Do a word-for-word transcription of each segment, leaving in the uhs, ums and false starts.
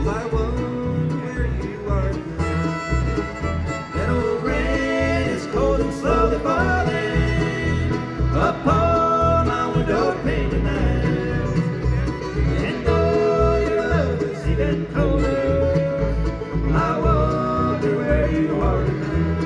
I wonder where you are tonight. That old rain is cold and slowly falling upon my window pane tonight. And though your love is even colder, I wonder where you are tonight.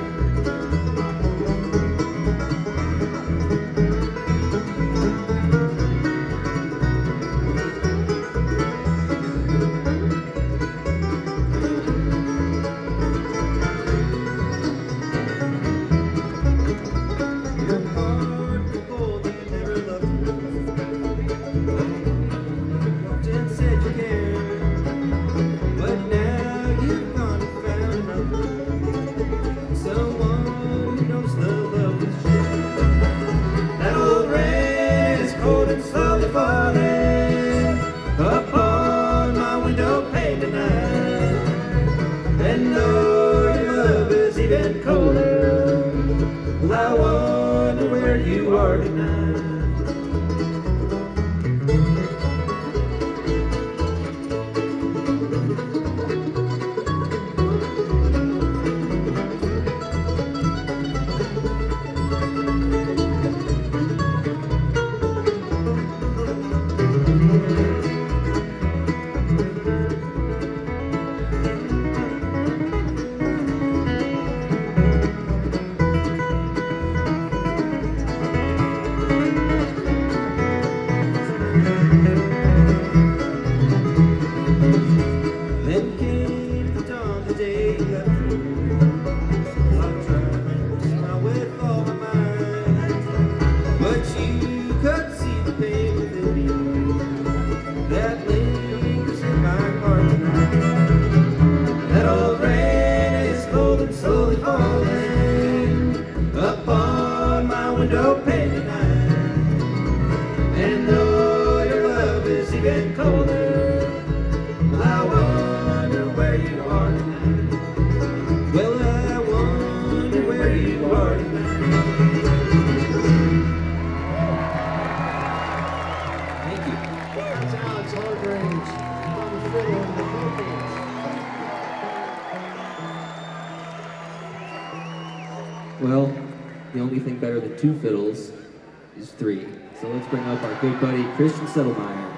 Well, the only thing better than two fiddles is three. So let's bring up our good buddy Christian Settlemyer.